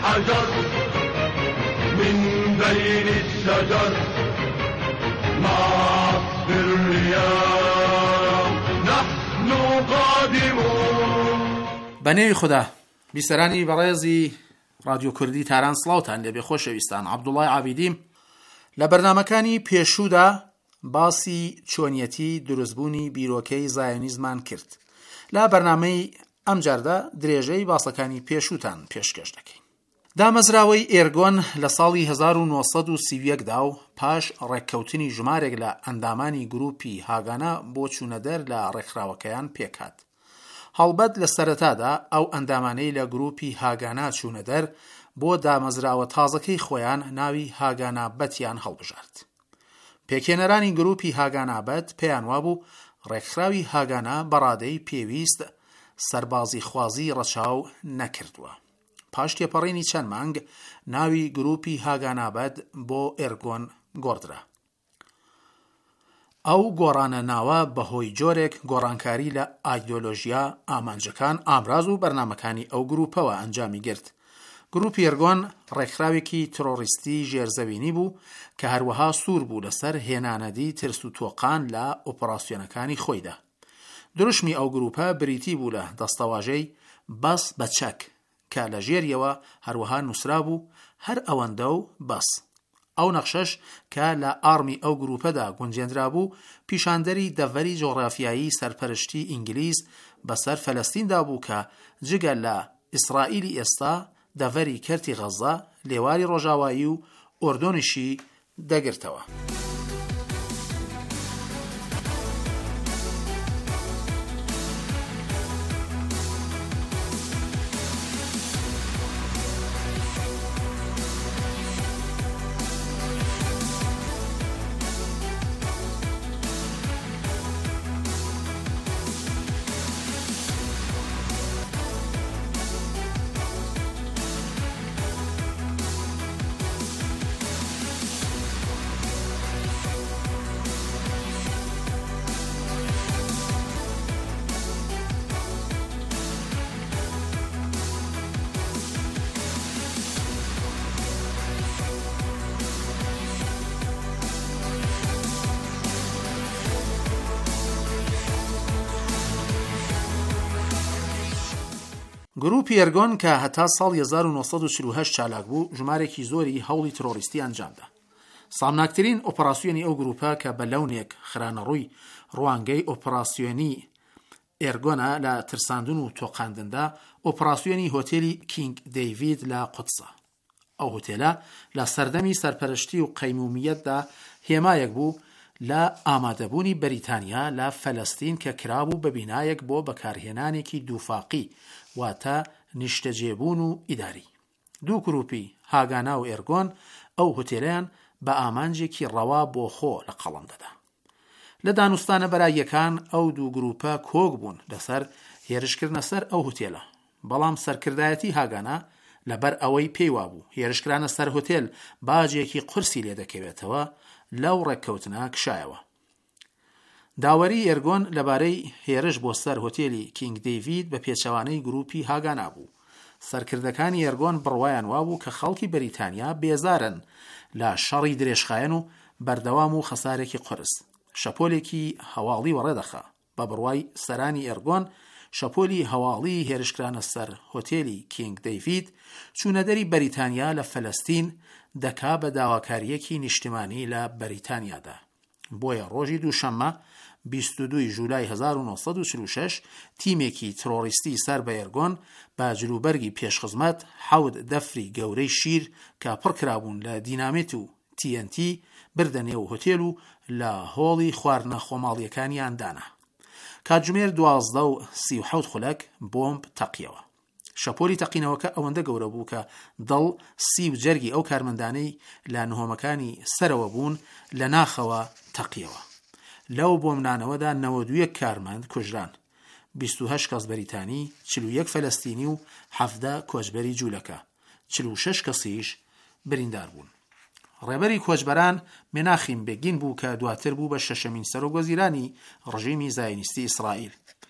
حجر من بين الشجر مع الرياح نحن قادمون. بەنێوی خوددا بیسەرانی بەڕێزی رادیۆ کوردی تاران سڵاوتان لێبێ خۆشەویستان. عەبدوڵڵای عابیدیم لە بەرنامەکانی پێشوودا باسی چۆنیەتی دروستبوونی بیرۆکەی زایۆنیزمان کرد. لە بەرنامەی ئەمجاردا درێژەی باسەکانی پێشووتان پێشکەش دەکەین. دامەزراوەی ئێرگۆن لە ساڵی 1930دا و پاش ڕێککەوتنی ژمارێک لە ئەندامانی گروپی هاگانە بۆ چوونەدەر لە ڕێکخراوەکەیان پێکات. هەڵبەت لە سەرەتادا ئەو ئەندامانەی لە گروپی هاگانا چوونەدەر بۆ دامەزراوە تازەکەی خۆیان ناوی هاگانابەتیان هەڵبژارد. پێکێنەرانی گروپی هاگانابەت پێیان وابوو ڕێکخراوی هاگانا بەڕادەی پێویست سەربازی خوازی ڕەچاو نەکردووە. پاش تێپەڕینی چەند مانگ ناوی گروپی هاگانابەت بۆ ئێرگۆن گۆڕدرا. ئەو گۆڕانە ناوە بەهۆی جۆرێک گۆڕانکاری لە ئایدۆلۆژیا ئامانجەکان ئامراز و بەرنامەکانی ئەو گروپەوە ئەنجامی گرت. گروپی ئێرگۆن ڕێکخراوێکی تۆڕیستی ژێرزەوینی بوو کە هەروەها سوور بوو لەسەر هێنانەدی ترس و تۆقان لە ئۆپەراسیۆنەکانی خۆیدا. دروشمی ئەو گروپە بریتی بوو لە دەستەواژەی بەس بە چەک کە لە ژێریەوە هەروەها نووسرا بوو هەر ئەوەندە و بەس. ئەو نەخشەش کە لە ئارمی ئەو گروپەدا گونجێنرا بوو پیشاندەری دەڤەری جۆغرافیایی سەرپەرشتی ئینگلیز بەسەر فەلەستیندا بوو کە جگە لە ئیسرائیلی ئێستا دەڤەری کەرتی غەزا لێواری ڕۆژاوایی و ئۆردۆنیشی دەگرتەوە. گروپی ئێرگۆن کە هەتا ساڵی 1948 چالاک بوو ژمارێکی زۆری هەوڵی ترۆریستی ئەنجامدا. سامناکترین ئۆپەراسیۆنی ئەو گروپە کە بە لەونێک خرانەڕووی ڕوانگەی ئۆپەراسیۆنی ئێرگۆنە لە ترساندن و تۆقاندندا ئۆپەراسیۆنی هۆتێلی کینگ دەیڤید لە قودسە. ئەو هۆتێلە لە سەردەمی سەرپەرشتی و قەیمومیەتدا هێمایەک بوو لە ئامادەبوونی بەریتانیا لە فەلەستین کە کرابوو بە بینایەک بۆ بەکارهێنانێکی دووفاقی واتە نیشتەجێبوون و ئیداری. دوو گروپی هاگانا و ئێرگۆن ئەو هۆتێلەیان بە ئامانجێکی ڕەوا بۆ خۆ لە قەڵەم دەدا. لە دانوستانە بەراییەکان ئەو دوو گروپە کۆک بوون لەسەر هێرشکردنە سەر ئەو هۆتێلە، بەڵام سەرکردایەتی هاگانا لەبەر ئەوەی پێیوا بوو هێرشکرانە سەر هۆتێل باجێکی قورسی لێ دەکەوێتەوە لەو ڕێککەوتنە کشایەوە. داوەری ئێرگۆن لەبارەی هێرش بۆ سەر هۆتێلی کینگ دەیڤید بە پێچەوانەی گروپی هاگانا بوو. سەرکردەکانی ئێرگۆن بڕوایان وابوو کە خەڵکی بەریتانیا بێزارن لە شەڕی درێژخایەن و بەردەوام و خەسارێکی قورس. شەپۆلێکی هەواڵی وەڕێدەخە بە بڕوای سەرانی ئێرگۆن. شەپۆلی هەواڵی هێرشکرانە سەر هۆتێلی کینگ دەیڤید چوونەدەری بەریتانیا لە فەلەستین دەکا بە داواکاریەکی نیشتیمانی لە بەریتانیادا. بۆیە ڕۆژی دووشەممە 22 ژولای 1946 تیمێکی ترۆریستی سەر بە ئێرگۆن بە جلوبەرگی پێشخزمەت 7 دەفری گەورەی شیر کە پڕکرابوون لە دینامێت و TNT بردە نێو هۆتێل و لە هۆڵی خواردنە خۆماڵیەکانیان دانا. کاتژمێر 12:37 خولەک بۆمب تەقیەوە. شەپۆلی تەقینەوەکە ئەوەندە گەورە بوو کە دڵ 30 جەرگی ئەو کارمەندانەی لە نهۆمەکانی سەرەوە بوون لە ناخەوە تەقیەوە. لەو بۆمبانەوەدا 92 کارمەند کوژران، 28 کەس بەریتانی، 41 فەلەستینی و 17 کۆچبەری جوولەکە، 46 کەسیش بریندار بوون. ڕێبەری کۆچبەران مێناخیم بێگین بوو کە دواتر بوو بە 6مین سەرۆکوەزیرانی ڕژیمی زایۆنیستی ئیسرائیل.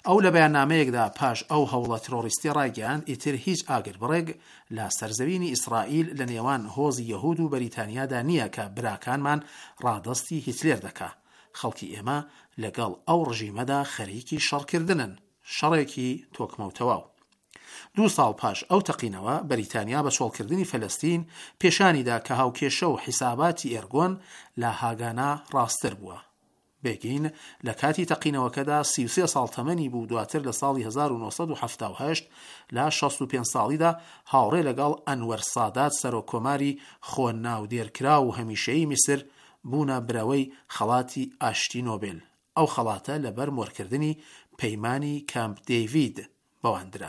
ئەو لە بەیاننامەیەکدا پاش ئەو هەوڵە ترۆریستی ڕایگەیاند ئیتر هیچ ئاگربڕێک لە سەرزەوینی ئیسرائیل لە نێوان هۆزی یەهود و بەریتانیادا نییە کە براکانمان ڕادەستی هیتلێر دەکا. خەڵکی ئێمە لەگەڵ ئەو ڕژیمەدا خەریکی شەڕکردنن، شەڕێکی تۆکمەوتەواو. 2 ساڵ پاش ئەو تەقینەوە بەریتانیا بە چۆڵکردنی فەلەستین پێشانیدا کە هاوکێشە و حیساباتی ئێرگۆن لە هاگانا ڕاستتر بووە. بێگین لە کاتی تەقینەوەکەدا 33 ساڵ تەمەنی بوو. دواتر لە ساڵی 1970 لە 65 ساڵیدا هاوڕێ لەگەڵ ئەنوەر سادات سەرۆکۆماری خۆ ناودێرکرا و هەمیشەیی میسر بوونە برەوەی خەڵاتی ئاشتی نۆبێل. ئەو خەڵاتە لەبەر مۆرکردنی پەیمانی کامپ دەیڤید بەواندرا.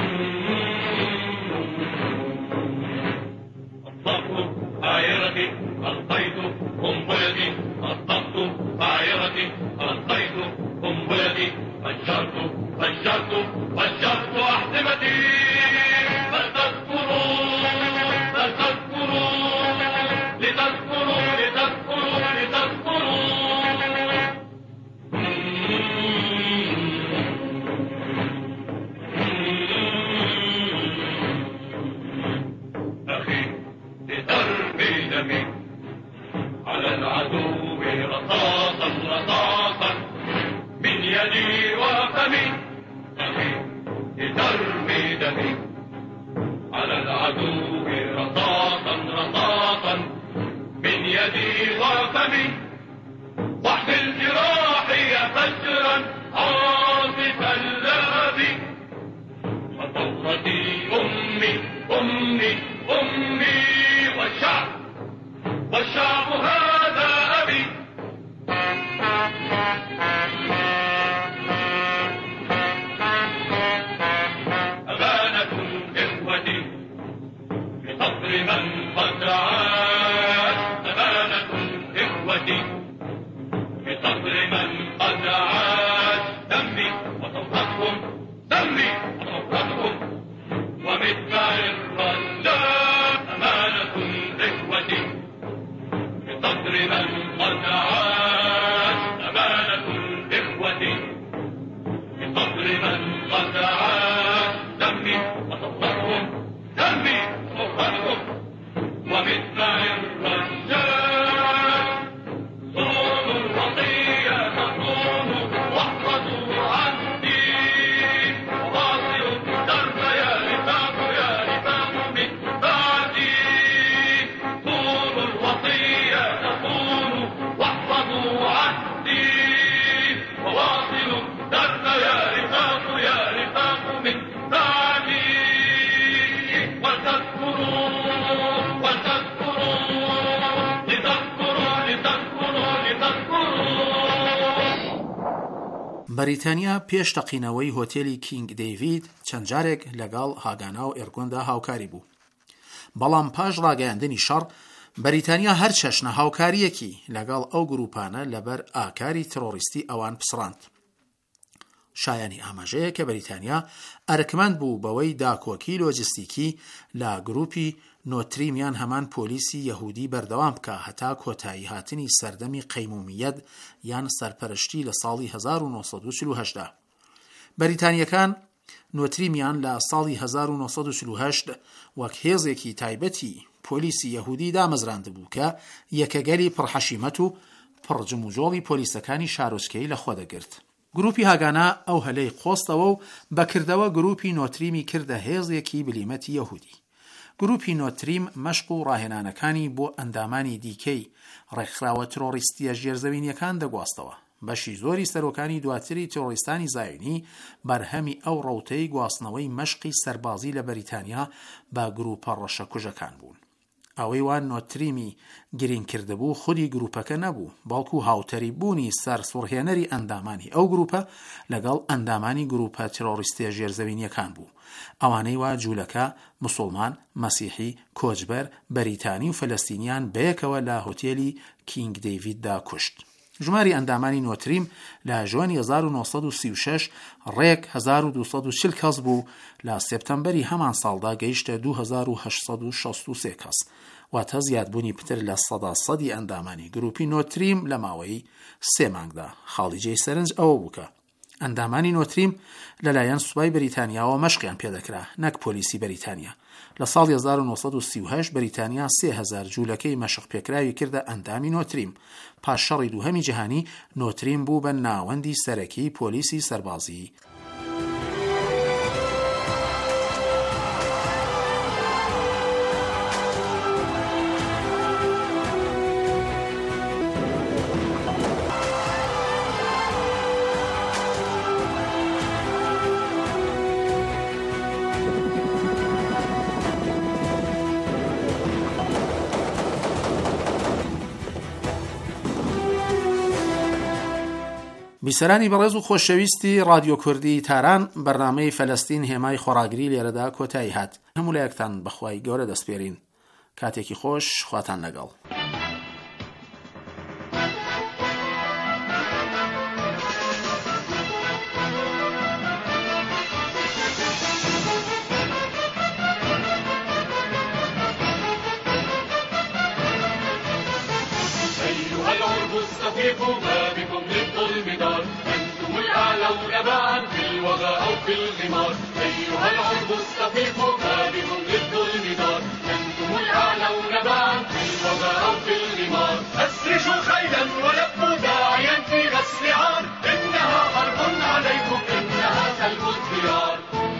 بەریتانیا پێش تەقینەوەی هۆتێلی کینگ دەیڤید چەند جارێک لەگەڵ هاگانا و ئێرگۆندا هاوکاری بوو. بەڵام پاش ڕاگەیاندنی شەڕ بەریتانیا هەر چەشنە هاوکاریەکی لەگەڵ ئەو گروپانە لەبەر ئاکاری ترۆریستی ئەوان پسڕاند. شایانی ئاماژەیە کە بەریتانیا ئەرکمەند بوو بەوەی داکۆکی لۆجستیکی لە گروپی نۆتریمیان هەمان پۆلیسی یەهودی بەردەوام بکە هەتا کۆتایی هاتنی سەردەمی قەیمومیەت یان سەرپەرشتی لە ساڵی 1948دا. بەریتانیەکان نۆتریمیان لە ساڵی 1948 وەک هێزێکی تایبەتی پۆلیسی یەهودی دامەزراند بوو کە یەکەگەلی پڕحەشیمەت و پڕجموجۆڵی پۆلیسەکانی شارۆچکەی لە خۆ دەگرت. گروپی هاگانا ئەو هەلەی قۆستەوە و بەکردەوە گروپی نۆتریمی کردە هێزێکی بلیمەتی یەهودی. گروپی نۆتریم مەشق و ڕاهێنانەکانی بۆ ئەندامانی دیکەی ڕێکخراوە ترۆریستیە ژێرزەوینیەکان دەگواستەوە. بەشی زۆری سەرۆکانی دواتری ترۆریستانی زایونی بەرهەمی ئەو ڕەوتەی گواستنەوەی مەشقی سەربازی لە بەریتانیا بە گروپە ڕەشە کوژەکان بوون. ئەوەی وان نۆتریمی گرین کردبوو خودی گروپەکە نەبوو، بەڵکو هاوتەری بوونی سەر سوڕهێنەری ئەندامانی ئەو گروپە لەگەڵ ئەندامانی گروپە ترۆریستیە ژێرزەوینیەکان بوو. ئەوانەی وا جوولەکە موسڵمان، مەسیحی، کۆچبەر، بەریتانی و فەلەستینیان بەیەکەوە لە هۆتێلی کینگ دەیڤیددا کوشت. ژماری ئەندامانی نۆتریم لە ژوانی 1936 ڕێک 1240 کەس بوو، لە سێپتەمبەری هەمان ساڵدا گەیشتە 2863 کەس، واتە زیادبوونی پتر لە 100% ئەندامانی گروپی نۆتریم لە ماوەی 3 مانگدا. خاڵیجەی سەرنج ئەوە بوو کە ئەندامانی نۆتریم لەلایەن سوپای بریتانیاوە مەشقیان پێدەکرا نەک پۆلیسی بەریتانیا. لە ساڵی 1938 بەریتانیا 3000 جوولەکەی مەشق پێکراوی کردە ئەندامی نۆتریم. پاش شەڕی دووهەمی جیهانی نۆتریم بوو بە ناوەندی سەرەکی پۆلیسی سەربازی. بیسەرانی بەڕێز و خۆشەویستی رادیۆ کوردی تاران، بەرنامەی فەلەستین هێمای خۆراگری لێرەدا کۆتایی هات. هەموو لایەکتان بەخوای گەورە دەسپێرین. کاتێکی خۆش، خواتان لەگەڵ. في الغمار أيها العرب استفيقوا ما بكم للظلم دار أنتم الأعلون بعد في الوباء أو في الغمار أسرجوا خيلا ولبوا داعيا في غسل عار إنها حرب عليكم إنها سلب الديار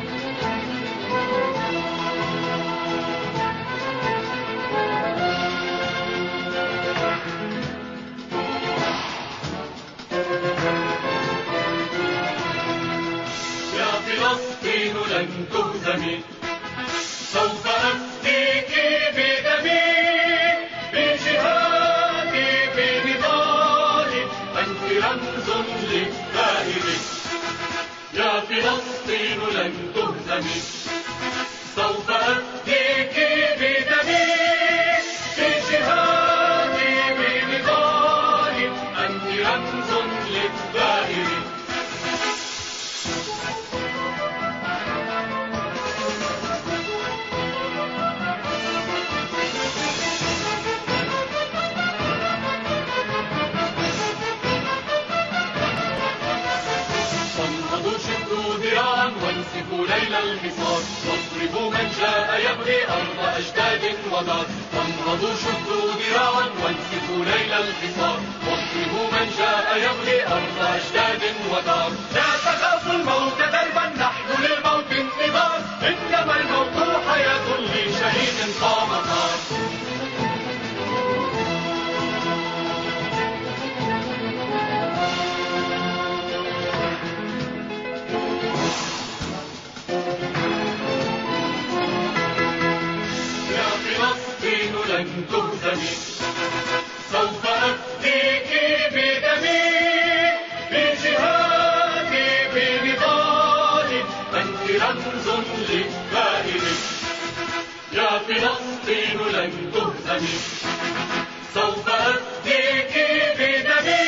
فلسطين لن تهزمي سوف أفديك بدمي بجهادي بنضالي أنت رمز للثائر يا فلسطين لن تهزمي سوف أفديك بدمي بجهادي بنضالي أنت رمز للثائر ليل الحصار واضربوا من جاء يبغي أرض أجداد ودار وانهضوا شدوا ذراعا وانسفوا ليل الحصار واضربوا من جاء يبغي أرض أجداد ودار لا تخافوا الموت دربا نحن للموت انتظار إنما الموت حياة لشهيد قام طار لن تهزمي سوف أفديك بدمي بجهادي بنضالي أنت رمز للثائر يا فلسطين لن تهزمي سوف أفديك بدمي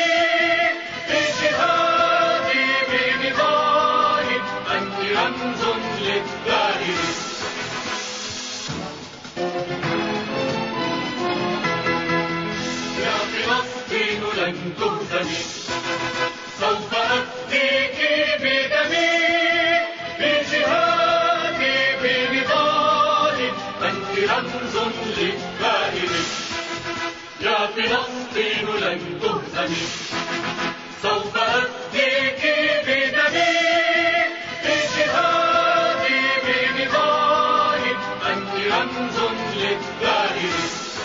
بجهادي بنضالي أنت رمز للثائر لن تهزمي سوف أفديك بدمي بجهادي بنضالي أنت رمز للثائر يا فلسطين لن تهزمي سوف أفديك بدمي بجهادي بنضالي أنت رمز للثائر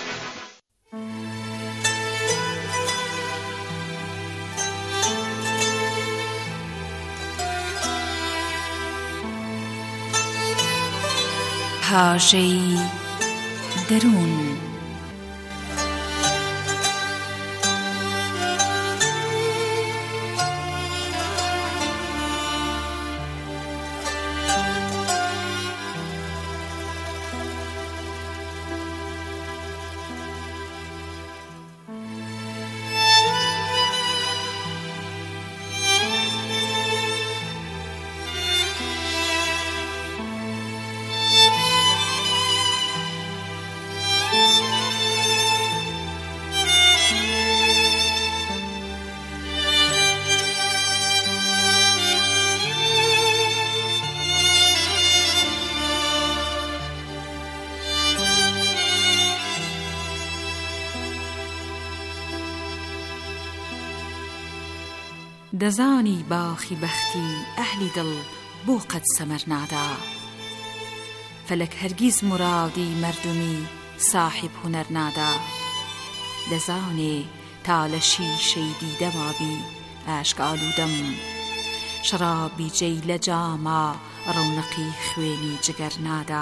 پاژەی دەروون دەزانی باخی بەختی ئەهلی دڵ بۆ قەت سەمەر نادا فەلەک هەرگیز مرادی مردمی صاحب هونەر نادا دەزانێ تا لە شیشەی دیدەمابی ئاشک ئالوودەم شەرابی جێی لە جاما ڕەونەقی خوێنی جگەر نادا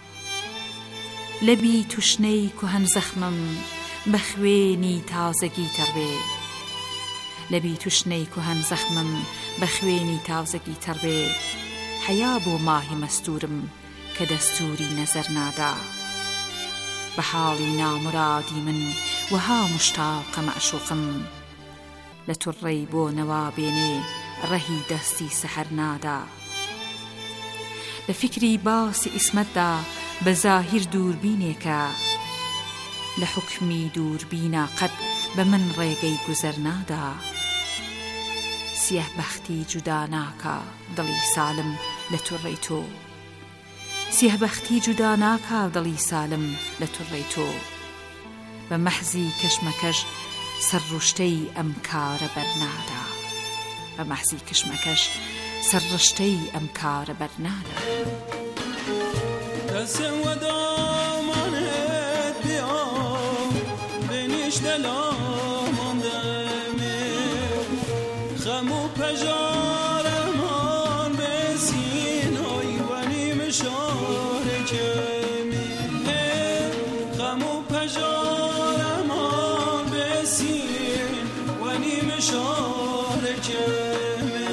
لەبی توشنەی کوهەن زەخمم بە خوێنی تازەگی تەڕبێ لەبی توشنەی کوهەن زەخمم بە خوێنی تازەگی تەڕبێ حەیا بۆ ماهی مەستورم کە دەستوری نەزەر نادا بە حاڵی نامرادی من وەها مشتاقە مەعشوقم لە توڕەی بۆ نەوابێنێ ڕەهی دەستی سەحەر نادا لە فکری باسی ئیسمەتدا بە زاهیر دووربینێکە لە حوکمی دووربینە قەت بە من ڕێگەی گوزەر نادا سیه بەختی جودا ناکە دڵی سالم لە توڕەی تۆ سیه بەختی جودا ناکە دڵی سالم لە توڕەی تۆ بە مەحزی کەشمەکەش سەرڕوشتەی ئەم کارە بەرنادا بە مەحزی کەشمەکەش سەرڕشتەی ئەم کارە بەرنادا دەسم وەدامانێت بیا بێنیش دەلاماندەمێ خەم و پەژارەمان بێسین ئۆیوەنی مشارێکێمی خەم و پەژارەمان بێسین وەنی مشارێکێمی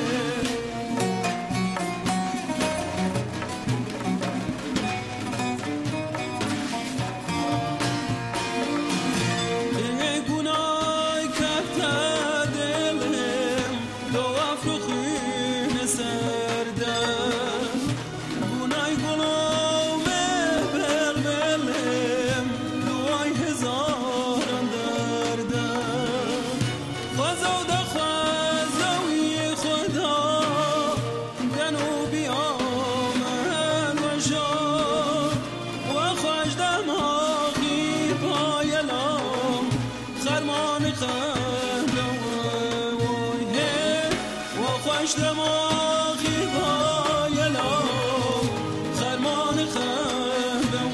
دماغی بایلا خرمان خندم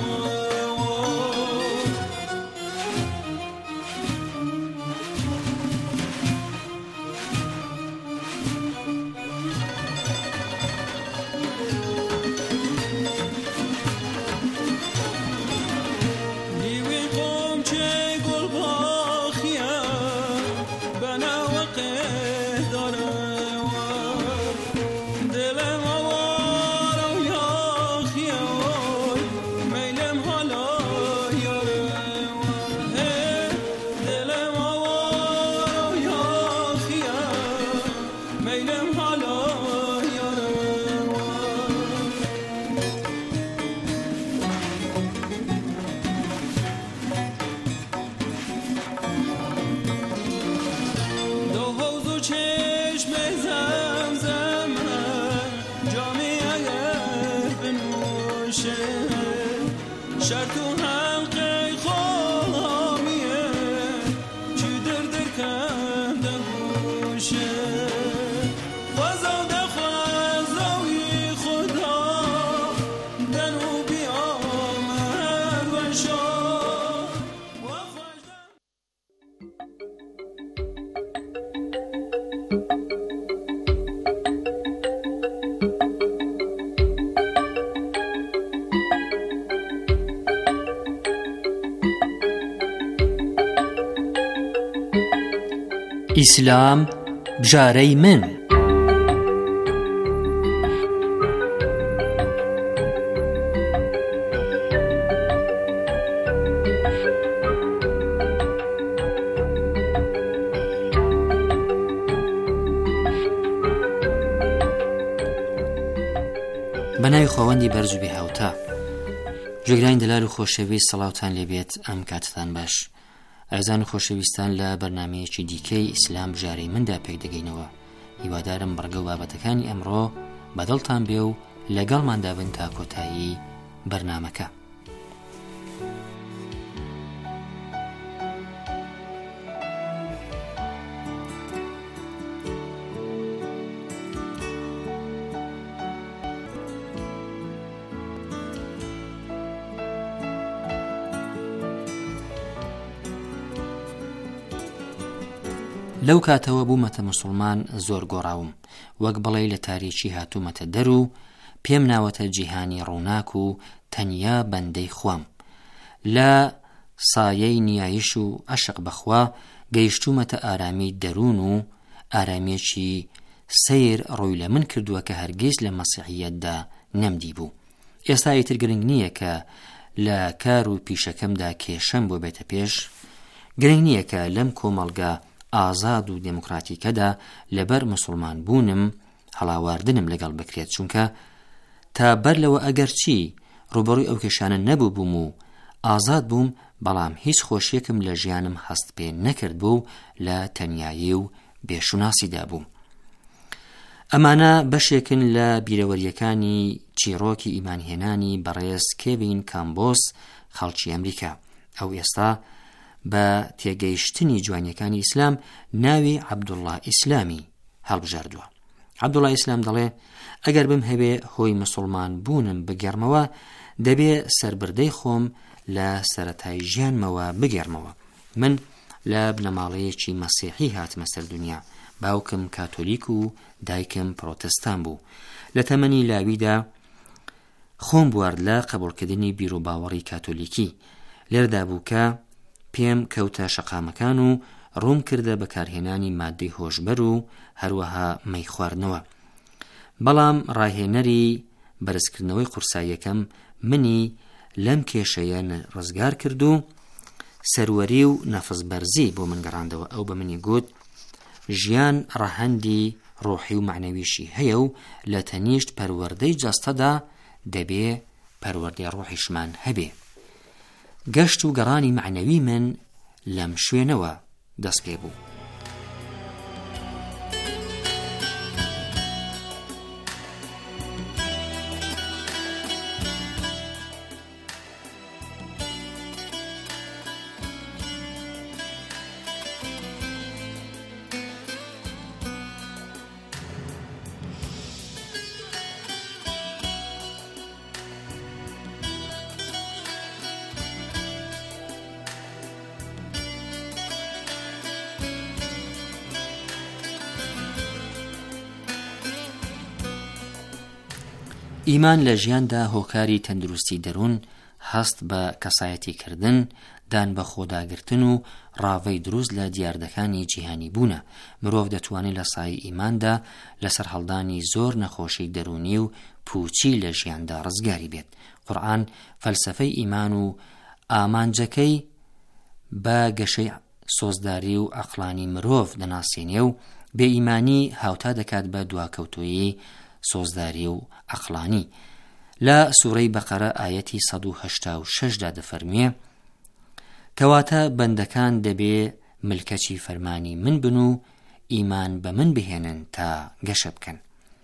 نیوی قوم چه گل باخیه بنا وقت داره شرط و حلقه خوامیه چی در کم دنگوشه خوزاده خوزاوی خدا دنو بیامد و شد و ئیسلام بژارەی من بەناوی خۆوەندی بەرز و بێهاوتا جێگرانی دەلال و خۆشەویست سەڵاوتان لێبێت ئەم کاتتان باش ئازان و خۆشەویستان لە بەرنامەیەکی دیکەی ئیسلام بژارەی مندا پێک دەگەینەوە هیوادارم بەڕگە و بابەتەکانی ئەمڕۆ بەدڵتان بێ و لەگەڵماندا بن تا کۆتایی بەرنامەکە. لەو کاتەوە بوومەتە مسلمان زۆر گۆڕاوم، وەک بڵێ لە تاریکی هاتوومەتە دەر و پێم ناوەتە جیهانی ڕووناک و تەنیا بەندەی خوام. لە سایەی نیایش و عەشق بەخوا گەیشتوومەتە ئارامی دەروون و ئارامێکی سیر ڕووی لە من کردووە کە هەرگیز لە مەسیحیەتدا نەمدی بوو. ئێستا ئیتر گرنگ نییە کە لە کار و پیشەکەمدا کێشەم بۆ بێتە پێش، گرنگ نییە کە لەم کۆمەڵگە ئازاد و دموکراتیکەدا لەبەر مسلمان بوونم هەڵاواردنم لەگەڵ بکرێت، چونکە تا بەر لەوە ئەگەر چی ڕوبەڕووی ئەو کێشانە نەبوو بووم و ئازاد بووم، بەڵام هیچ خۆشیەکم لە ژیانم هەست پێ نەکرد بوو لە تەنیایی و بێشوناسیدا بووم. ئەمانە بەشێکن لە بیرەوەریەکانی چیرۆکی ئیمانهێنانی بەڕێز کێڤین کامبۆس خەڵکی ئەمریکا. ئەو ئێستا بە تێگەیشتنی جوانیەکانی ئیسلام ناوی عەبدوڵڵا ئیسلامی هەڵبژاردووە. عەبدوڵڵا ئیسلام دەڵێ ئەگەر بم هەبێ هۆی مسلمان بوونم بگەڕمەوە، دەبێ سەربردەی خۆم لە سەرەتای ژیانمەوە بگەڕمەوە. من لە بنەماڵەیەکی مەسیحی هاتمە سەر دنیا. باوکم کاتۆلیک و دایکم پرۆتستان بوو. لە تەمەنی لاویدا خۆم بوارد لە قبوڵکردنی بیر و باوەڕی کاتۆلیکی. لێردا بوو کە پێم کەوتە شەقامەکان و ڕووم کردە بەکارهێنانی مادەی هۆشبەر و هەروەها مەی خواردنەوە. بەڵام ڕاهێنەری بەرزکردنەوەی قورساییەکەم منی لەم کێشەیە ڕزگار کرد و سەروەری و نەفسبەرزی بۆ من گەڕاندەوە. ئەو بە منی گوت ژیان ڕەهەندی ڕۆحی و معنەویشی هەیە و لە تەنیشت پەروەردەی جەستەدا دەبێ پەروەردەی ڕۆحیشمان هەبێ. گەشت و گەڕانی معنەوی من لەم شوێنەوە دەست پێ بوو. ئیمان لە ژیاندا هۆکاری تەندروستی دەروون، هەست بە کەسایەتی کردن، دان بە خۆداگرتن و ڕاوەی دروست لە دیاردەکانی جیهانی بوونە. مرۆڤ دەتوانێت لە سایەی ئیماندا لەسەر هەڵدانی زۆر نەخۆشی دەرونی و پوچی لە ژیاندا ڕزگاری بێت. قورئان فەلسەفەی ئیمان و ئامانجەکەی بە گەشەی سۆزداری و عەقڵانی مرۆڤ دەناسێنێ و بێئیمانی هاوتا دەکات بە دواکەوتووی سۆزداری و عەقڵانی. لە سوورەی بەقەرە ئایەتی 186دا دەفەرمێ کەواتە بەندەکان دەبێ ملکەچی فەرمانی من بن و ئیمان بە من بهێنن تا گەشە بکەن.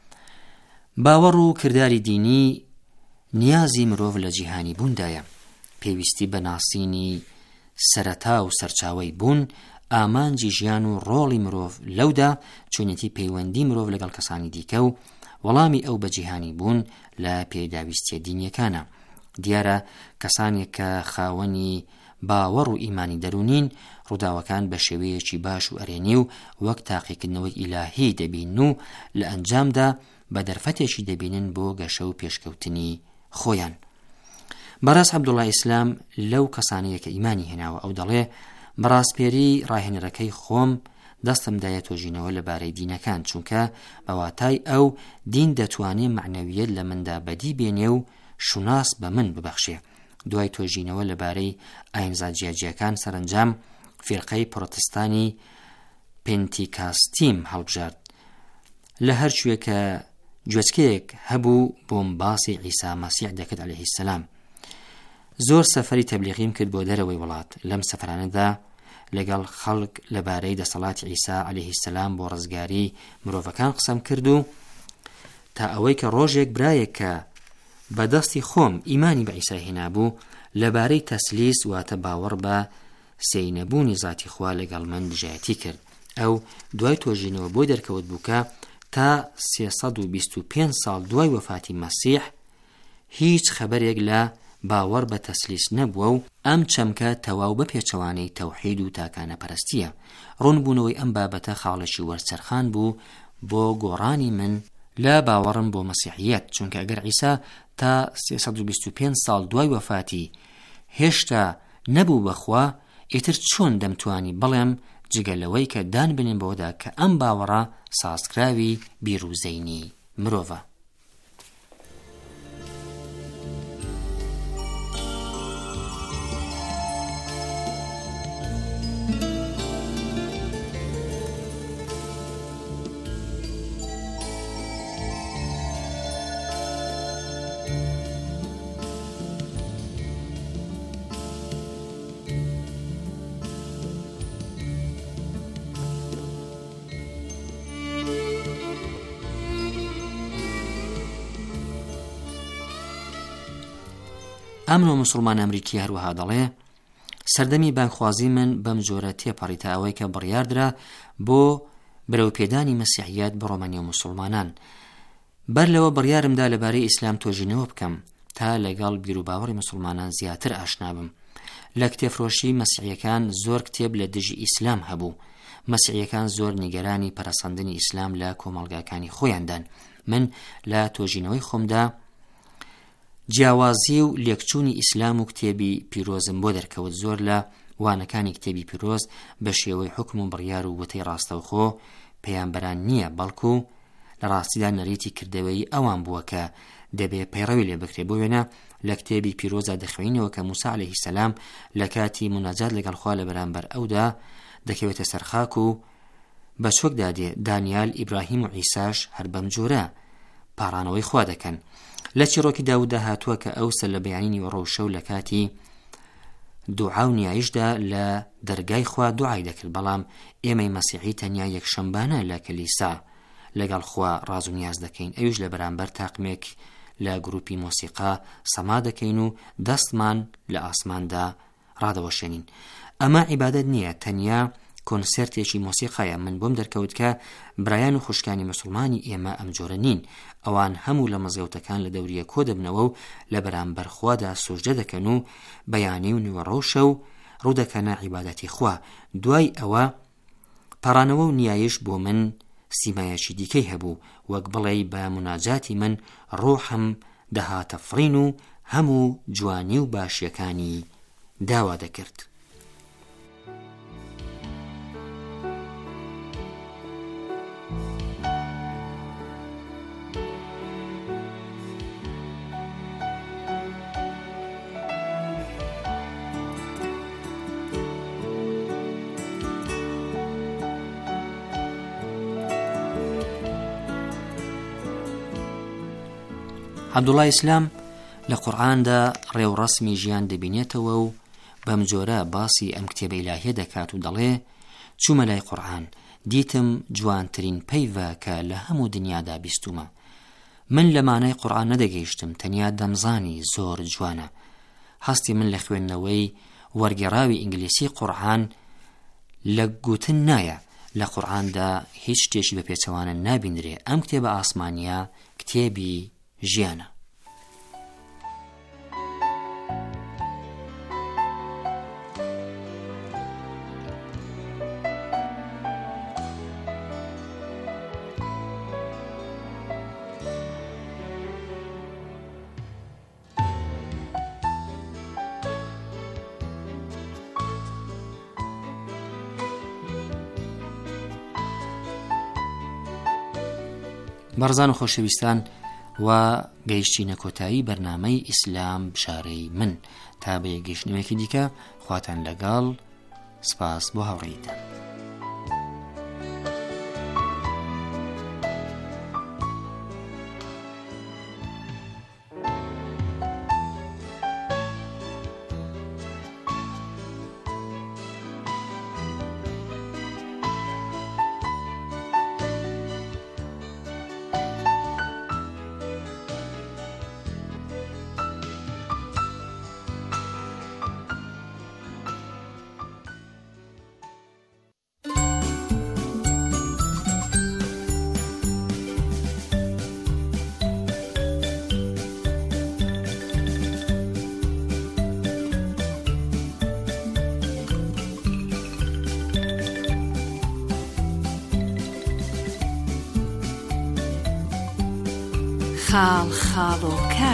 باوەڕ و کرداری دینی نیازی مرۆڤ لە جیهانی بووندایە. پێویستی بە ناسینی سەرەتا و سەرچاوەی بوون، ئامانجی ژیان و ڕۆڵی مرۆڤ لەودا، چۆنیەتی پەیوەندی مرۆڤ لەگەڵ کەسانی دیکە و وەڵامی ئەو بە جیهانی بوون لە پێداویستیە دینیەکانە. دیارە کەسانێک کە خاوەنی باوەڕ و ئیمانی دەرونین، ڕووداوەکان بە شێوەیەکی باش و ئەرێنی و وەک تاقیکردنەوەی ئیلاهی دەبین و لە ئەنجامدا بە دەرفەتێکی دەبینن بۆ گەشە و پێشکەوتنی خۆیان. بەڕاست عەبدوڵڵا ئیسلام لەو کەسانەیە کە ئیمانی هێناوە. ئەو دەڵێ بەڕاستپێری ڕاهێنەرەکەی خۆم دەستم دایە تۆژینەوە لەبارەی دینەکان، چونکە بەواتای ئەو دین دەتوانێت معنەویەت لە مندا بەدی بێنێ و شوناس بە من ببەخشێ. دوای تۆژینەوە لەبارەی ئاینزا جیاجیەکان سەرنجام فیرقەی پڕۆتستانی پێنتیکاستیم هەڵبژارد. لە هەر شوێ کە گوێچکەیەک هەبوو بۆم باسی عیسا مەسیح دەکرد عەلەیهی السەلام. زۆر سەفەری تەبلیغیم کرد بۆ دەرەوەی وڵات. لەم سەفرانەدا لەگەڵ خەڵک لەبارەی دەسەڵاتی عیسا عەلەیهی السەلام بۆ ڕزگاری مرۆڤەکان قسەم کرد و تا ئەوەی کە ڕۆژێک برایەک کە بەدەستی خۆم ئیمانی بە عیسا هێنابوو لەبارەی تەسلیس واتە باوەڕ بە سێینەبوونی زاتی خوا لەگەڵ من دژایەتی کرد. ئەو دوای تۆژینەوە بۆ دەرکەوت بوو کە تا 325 ساڵ دوای وەفاتی مەسیح هیچ خەبەرێک لە باوەڕ بە تەسلیس نەبووە و ئەم چەمکە تەواو بە پێچەوانەی تەوحید و تاکانە پەرستیە. ڕوونبوونەوەی ئەم بابەتە خاڵێکی وەرچەرخان بوو بۆ گۆڕانی من لە باوەڕم بۆ مەسیحیەت، چونکە ئەگەر عیسا تا 325 ساڵ دوای وەفاتی هێشتا نەبوو بەخوا، ئیتر چۆن دەمتوانی بڵێم جگەلەوەی کە دان بنێن بەوەدا کە ئەم باوەڕە سازکراوی بیرروزەینی مرۆڤە. ئەمنۆ مسلمان ئەمریکی هەروەها دەڵێ سەردەمی بانخوازی من بەم جۆرە تێپەڕی تا ئەوەی کە بڕیاردرا بۆ بەرەوپێدانی مەسیحیەت بە ڕۆمانی و مسلمانان. بەر لەوە بڕیارمدا لەبارەی ئیسلام تۆژینەوە بکەم تا لەگەڵ بیرروباوەڕی مسلمانان زیاتر ئاشنا بم. لە کتێبفرۆشی مەسیحیەکان زۆر کتێب لە دژی ئیسلام هەبوو. مەسیحیەکان زۆر نیگەرانی پەرەسەندنی ئیسلام لە کۆمەڵگاکانی خۆیاندان. من لە تۆژینەوەی خۆمدا جیاوازی و لێکچوونی ئیسلام و کتێبی پیرۆزم بۆ دەرکەوت. زۆر لە وانەکانی کتێبی پیرۆز بە شێوەی حکم و بڕیار و وتەی ڕاستەوخۆ پەیامبەران نییە، بەڵکو لە ڕاستیدا نەریتی کردەوەی ئەوان بووە کە دەبێ پەیڕەوی لێ بکرێ. بۆ وێنە لە کتێبی پیرۆزە دەخوێنەوە کە موسا عەلەیهی سەلام لە کاتی موناجات لەگەڵ خوا لە بەرامبەر ئەودا دەکەوێتە سەرخاک و بە چۆکدا دێ. دانیال، ئیبراهیم و عیساش هەر بەم جۆرە پاڕانەوەی خوا دەکەن. لە چیرۆکی داووددا هاتووە کە ئەوسە لە بەیانی وەڕۆشە و لە کاتی دوعا و نیایشدا لە دەرگای خوا دوعای دەکرد. بەڵام ئێمەی مەسیحی تەنیا یەکشەمبانە لە کلیسا لەگەڵ خوا ڕاز و نیاز دەکەین. ئەویش لە بەرامبەر تاقمێک لە گروپی مۆسیقا سەما دەکەین و دەستمان لە ئاسماندا ڕادەوەشێنین. ئەمە عیبادەت نییە، تەنیا کۆنسێرتێکی مۆسیقایە. من بۆم دەرکەوت کە برایان و خوشکانی مسلمانی ئێمە ئەم جۆرە نین. ئەوان هەموو لە مەزگەوتەکان لە دەوریە کۆ دەبنەوە و لە بەرامبەر خوادا سوژدە دەکەن و بەیانی و نیوەڕۆشە و ڕوودەکەنە عیبادەتی خوا. دوای ئەوە پەڕانەوە و نیایش بۆ من سیمایەکی دیکەی هەبوو، وەک بڵێ بە مناجاتی من ڕۆحم دەهاتە فڕین و هەموو جوانی و باشیەکانی داوا دەکرد. عەبدوڵڵای ئیسلام لە قورئاندا ڕێوڕەسمی ژیان دەبینێتەوە و بەم جۆرە باسی ئەم کتێبە ئیلاهیە دەکات و دەڵێ چوومە لای قورئان، دیتم جوانترین پەیڤە کە لە هەموو دنیادا بیستومە. من لە مانای قورئان نەدەگەیشتم، تەنیا دەمزانی زۆر جوانە. هەستی من لە خوێندنەوەی وەرگێڕاوی ئینگلیسی قورئان لە گوتن نایە. لە قورئاندا هیچ شتێکی بە پێچەوانە نابیندرێ. ئەم کتێبە ئاسمانیە کتێبی ژیانە. بەڕزان و خۆشەویستان، و گەیشتینە کۆتایی بەرنامەی ئیسلام بشارەی من. تا بە یەکگەیشتنێکی دیکە خواتان لەگەڵ. سپاس بۆ هاوڕێیتان. خاڵ خاڵۆکە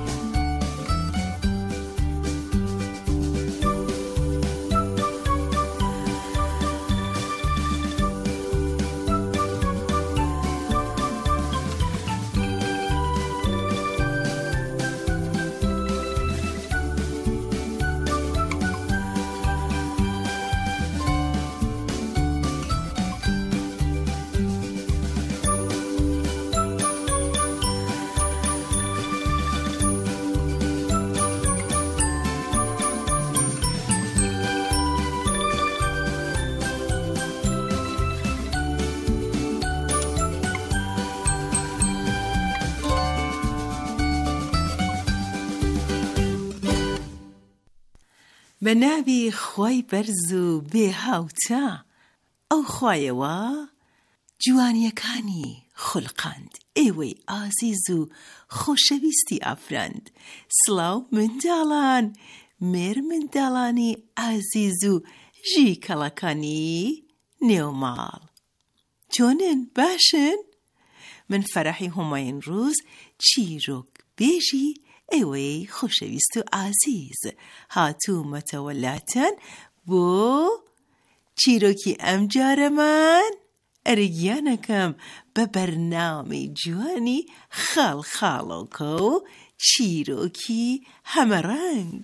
بە ناوی خوای بەرز و بێهاوتە ئەو خوایەوە جوانیەکانی خوڵقاند ئێوەی ئازیز و خۆشەویستی ئافراند سڵاو منداڵان مێر منداڵانی ئازیز و ژی کەڵەکانی نێوماڵ چۆنن باشن؟ من فەرەحی هۆماین ڕۆز چیرۆک بێژی ئێوەی خۆشەویست و ئازیز هاتوومەتەوە لاتەن بۆ چیرۆکی ئەم جارەمان ئەرگیانەکەم بە بەرنامەی جوانی خاڵ خاڵۆکە و چیرۆکی هەمەڕەنگ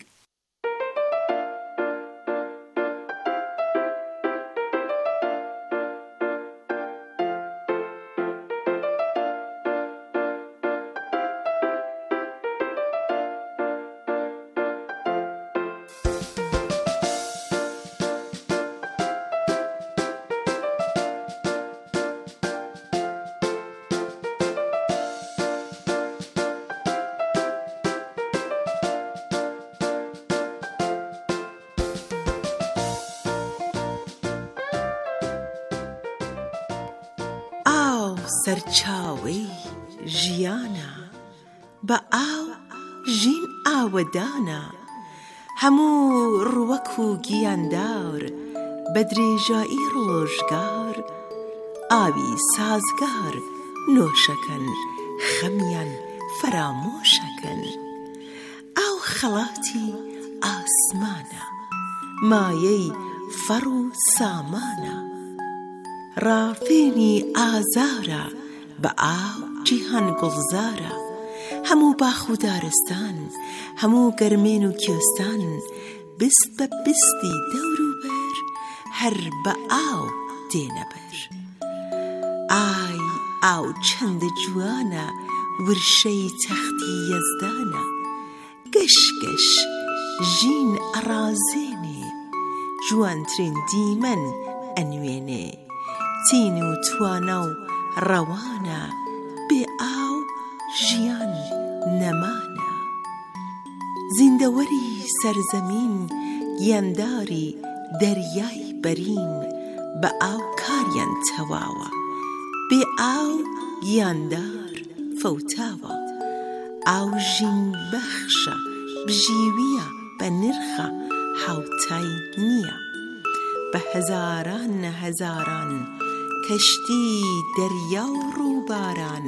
سەرچاوەی ژیانە بە ئاو ژین ئاوەدانە هەموو ڕوەک و گیاندار بە درێژایی ڕۆژگار ئاوی سازگار نۆشەکەن خەمیان فەرامۆشەکەن ئاو خەڵاتی ئاسمانە مایەی فەڕ و سامانە ڕافێنی ئازارە بە ئاو جیهان گوڵزارە هەموو باخ و دارستان هەموو گەرمێن و کوێستان بست بە بستی دەور و بەر هەر بە ئاو دێنە بەر ئای ئاو چەندە جوانە ورشەی تەختی یەزدانە گەشگەش ژین ئەڕازێنێ جوانترین دیمەن ئەنوێنێ تین و توانە و ڕەوانە بێ ئاو ژیان نەمانە زیندەوەری سەرزەمین گیانداری دەریای بەرین بە ئاو کاریان تەواوە بێ ئاو گیاندار فەوتاوە ئاو ژین بەخشە بژیویە بە نرخە هاوتای نییە بە هەزاران هەزاران کەشتی دەریا و ڕووباران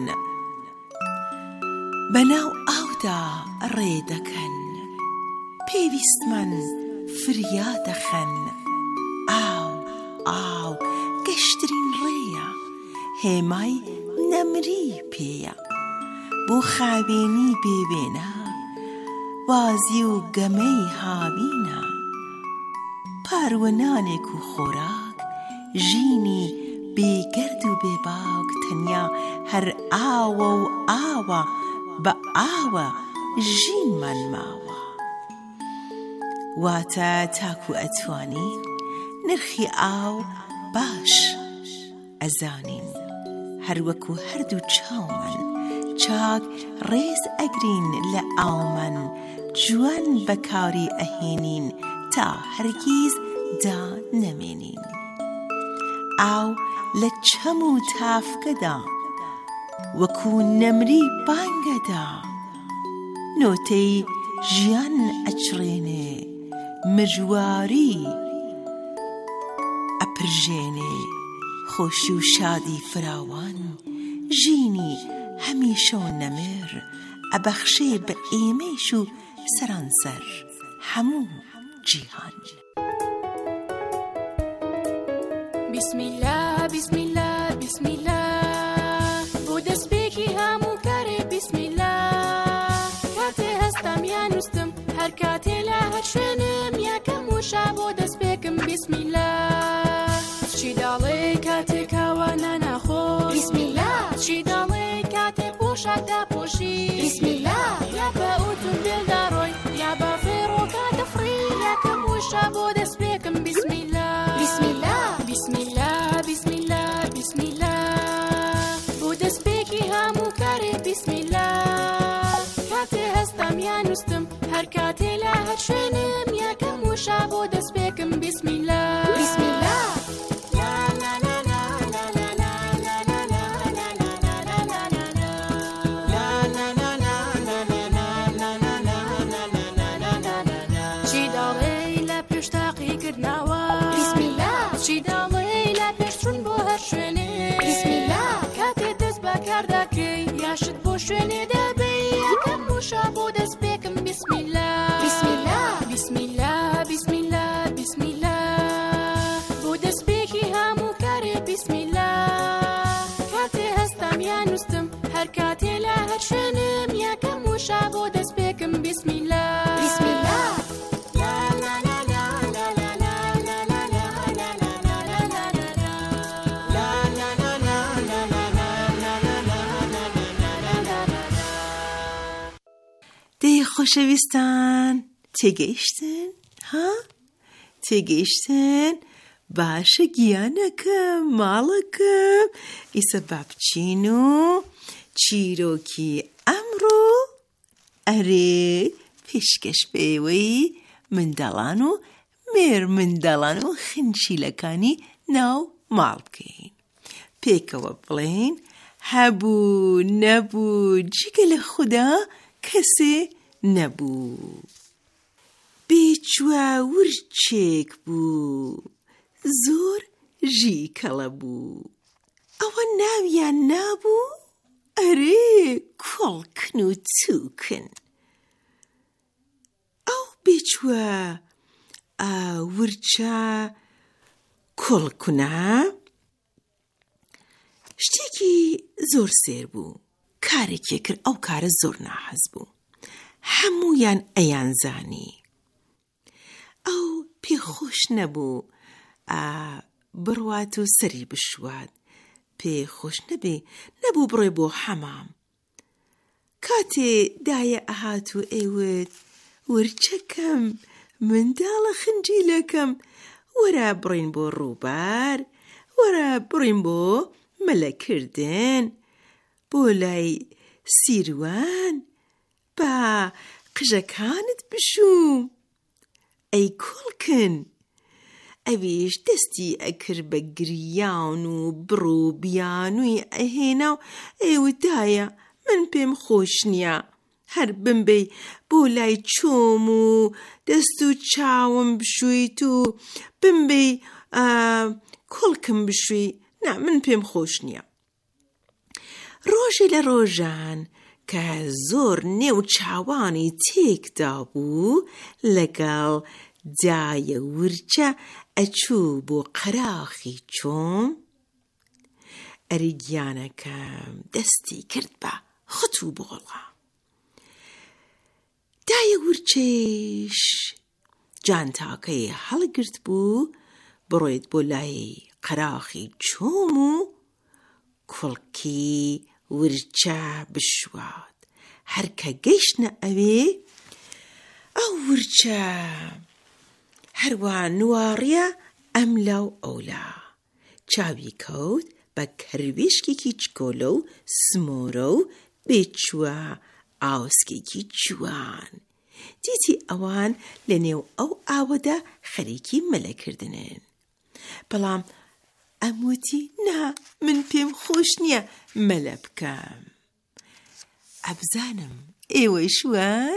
بەناو ئاودا ڕێ دەکەن پێویستمان فریادەخەن ئاو ئاو گەشترین ڕێیە هێمای نەمری پێیە بۆ خاوێنی بێوێنە وازی و گەمەی هاوینە پاروەنانێک و خۆراک ژینی بێگەرد و بێباک تەنیا هەر ئاوە و ئاوە بە ئاوە ژینمان ماوە واتە تاکو ئەتوانین نرخی ئاو باش ئەزانین هەروەکو هەردوو چاومان چاک ڕێز ئەگرین لە ئاومان جوان بەکاری ئەهێنین تا هەرگیز دا نەمێنین ئاو لە چەم و تافکەدا وەکو نەمری بانگەدا نۆتەی ژیان ئەچڕێنێ مژواری ئەپرژێنێ خۆشی و شادی فراوان ژینی هەمیشە و نەمر ئەبەخشێ بە ئێمەش و سەرانسەر هەموو جیهان. بسم الله بسم الله بسم الله بۆ دەستپێکی هەموو کارێ بسم الله کاتێ هەستم یان وستم هەر کاتێ لە هەر شوێنم یاکەم وشە بۆ دەستپێکم بسم الله چی داڵێ کاتێ کاوانە ناخۆش بسم الله چی داڵێ کاتێ پۆشە داپۆشی بسم الله یا بە ئوتم بێلدا ڕۆی یا بە فێڕۆکە دەفڕی یاکەم وشە بۆ دەستپێکم بسم الله بسم الله بسم الله بسم الله بسم الله بۆ دەستپێکی هەموو کارێ بسم الله کاتێ هەستم یان وستم هەر کاتێ لە هەر شوێنم یاکەم وشە بۆ دەستپێکم بسم الله بسم الله چی داڵێ لە پێشتون بۆ هەر شوێنێ بسم الله کاتێ دەست بەکار دەکەی یاشت بۆ شوێنێ دەبێ یاکەم وشە بۆ دەستپێکم بسم الله بسم الله بسم الله بسم الله بسم الله بۆ دەستپێکی هەموو کارێ بسم الله کاتێ هەستم یان وستم هەر کاتێ لە هەر شوێنم یاکەم وشە بۆ دەستپێکم بسم الله بسم الله خۆشەویستان تێگەیشتن ها؟ تێگەیشتن؟ باشە گیانەکەم ماڵەکەم ئیسە با بچین و چیرۆکی ئەمڕۆ ئەرێ پێشکەش پێوەی منداڵان و مێرمنداڵان و خنچیلەکانی ناو ماڵ بکەین پێکەوە بڵێن هەبوو نەبوو جگە لە خوددا کەسێ نەبوو بێچوە ورچێک بوو زۆر ژی کەڵە بوو ئەوە ناویان نابوو ئەرێ کۆڵکن و چووکن ئەو بێچوە ورچە کۆڵکونە شتێکی زۆر سێر بوو کارێکی کرد ئەو کارە زۆر ناحەز بوو هەموویان ئەیان زانی ئەو پێخۆش نەبوو بڕوات و سەری بشوات پێخۆش نەبوو بڕێ بۆ حەمام کاتێ دایە ئەهات و ئێوت ورچەکەم منداڵە خنجیلەکەم وەرە بڕین بۆ ڕووبار وەرە بڕین بۆ مەلەکردن بۆ لای سیروان با قژەکانت بشوم ئەی کوڵکن ئەویش دەستی ئەکرد بە گریان و بڕووبیانووی ئەهێنا و ئێوتایە من پێم خۆش نییە هەر بمبەی بۆ لای چۆم و دەست و چاوم بشویت و بمبەی کوڵکم بشوی نا من پێم خۆش نییە ڕۆژێ لە ڕۆژان کە زۆر نێو چاوانی تێکدا بوو لەگەڵ دایە ورچە ئەچوو بۆ قەراخی چۆم ئەریگیانەکەم دەستی کرد بە خت و بۆڵە دایە ورچەش جانتاکەی هەڵگرت بوو بڕۆیت بۆ لای قەراخی چۆم و کوڵکی ورچە بشوات هەرکە گەیشتنە ئەوێ ئەو ورچە هەروە نواڕیە ئەم لاو ئەولا چاوی کەوت بە کەروێشکێکی چکۆلە و سمۆرە و بێچووە ئاوسکێکی جوان دیتی ئەوان لە نێو ئەو ئاوەدا خەریکی مەلەکردنن بەڵام ئەموتی نا من پێم خۆش نییە مەلە بکەم ئەبزانم ئێوەی شوان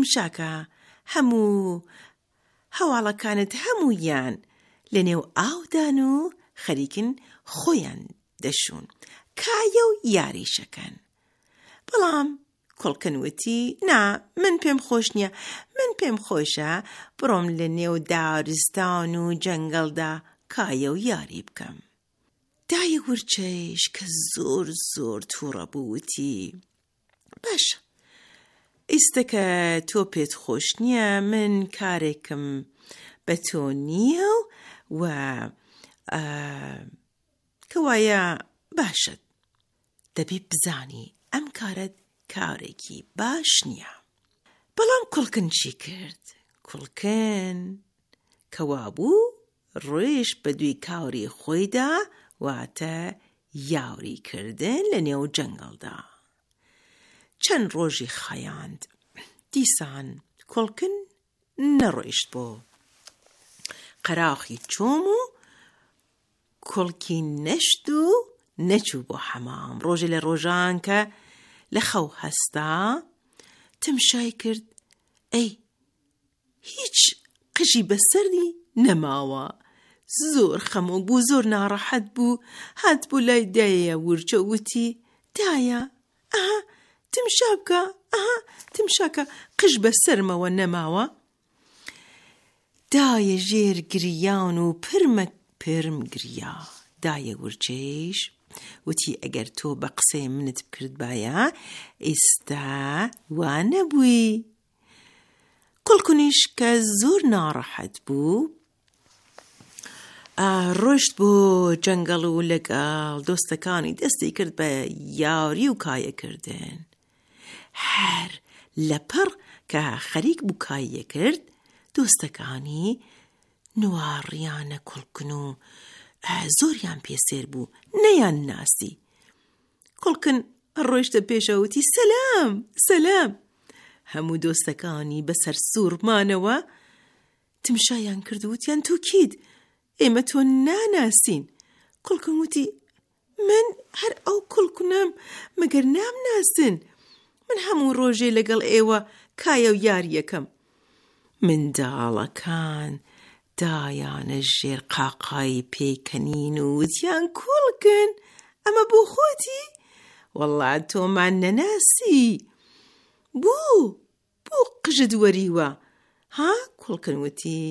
تمشاکە هەموو هەواڵەکانت هەموویان لە نێو ئاودان و خەریکن خۆیان دەشون کایە و یاریشەکەن. بەڵام کوڵکن وتی نا من پێم خۆش نییە، من پێم خۆشە بڕۆم لە نێو دارستان و جەنگەڵدا کایە و یاری بکەم. دایە ورچەیش کە زۆر زۆر تووڕە بوو وتی باشە، ئێستاکە تۆ پێت خۆش نییە، من کارێکم بە تۆ نییە و کەوایە باشت دەبێ بزانی ئەم کارت کارێکی باش نییە. بەڵام کوڵکن چی کرد؟ کوڵکن کەوا بوو ڕۆیش بە دوی کاوری خۆیدا واتە یاوریکردن لە نێو جەنگەڵدا. چەند ڕۆژی خەیاند. دیسان کوڵکن نەڕۆیشت بۆ قەراخی چۆم و کوڵکی نەشت و نەچوو بۆ حەمام. ڕۆژێ لە ڕۆژان کە لە خەو هەستا تەمشای کرد ئەی هیچ قژی بەسەری نەماوە. زۆر خەمۆک بوو، زۆر ناڕەحەت بوو. هات بوو لای دایە ورچە وتی دایە ئەها تمشا بکە، ئەها تمشاکە قژ بەسەرمەوە نەماوە. دایە ژێر گریان و پرم گریا. دایە ورچەیش وتی ئەگەر تۆ بە قسەی منت بکرد باە ئێستا وا نەبووی. کوڵکونیش کە زۆر ناڕەحەت بوو ڕۆشت بۆ جەنگەڵ و لەگەڵ دۆستەکانی دەستی کرد بە یاری و کایەکردن. هەر لەپەڕ کە خەریک بوو کایە کرد دۆستەکانی نواڕیانە کوڵکن و زۆریان پێسێر بوو، نەیان ناسی. کوڵکن ڕۆیشتە پێشەوتی سەلام سەلام. هەموو دۆستەکانی بەسەر سوورمانەوە تمشایان کرد وتیان تۆ کیت؟ ئێمە تۆ ناناسین. کوڵکن وتی من هەر ئەو کوڵکنم مەگەر نامناسن، من هەموو ڕۆژێ لەگەڵ ئێوە کایە و یاریەکەم. منداڵەکان دایانە ژێر قاقای پێکەنین و وتیان کوڵکن ئەمە بۆ خۆتی؟ وەڵڵا تۆمان نەناسی، بوو قژت وەریوە. ها؟ کوڵکن وتی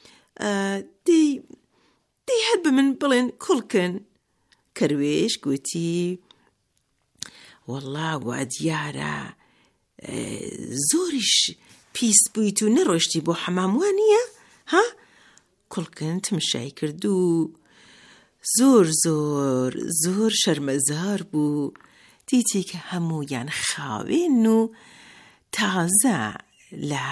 دەی هەر بە من بڵێن کوڵکن. کەروێش گوتی وەڵڵا وا دیارە زۆریش پیس بوویت و نەڕۆشتی بۆ حەمام وانییە؟ ها؟ کوڵکن تمشای کرد و زۆر شەرمەزار بوو. دیتی کە هەموویان خاوێن و تازە لە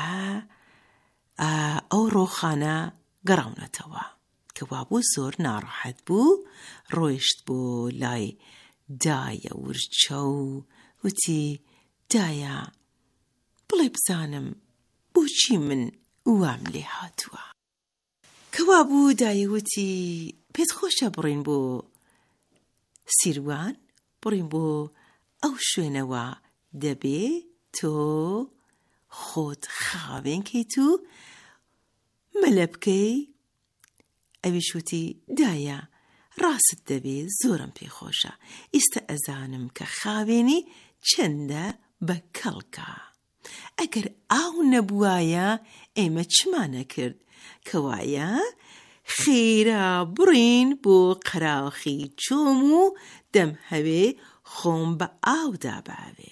ئەو ڕۆخانە گەڕاونەتەوە. کەوا بوو زۆر ناڕەحەت بوو ڕۆیشت بۆ لای دایە ورچە و وتی دایە بڵێ بزانم بۆچی من وام لێ هاتووە. کەوا بوو دایە وتی پێت خۆشە بڕین بۆ سیروان، بڕین بۆ ئەو شوێنەوە دەبێ تۆ خۆت خاوێن کەیت و مەلە بکەی. ئەویش وتی دایە ڕاست دەبێ زۆرم پێخۆشە، ئێستا ئەزانم کە خاوێنی چەندە بە کەڵکە. ئەگەر ئاو نەبوایە ئێمە چمانە کرد؟ کەوایە خێرا بڕین بۆ قەراخی چۆم و دەم هەوێ خۆم بە ئاودا باوێ.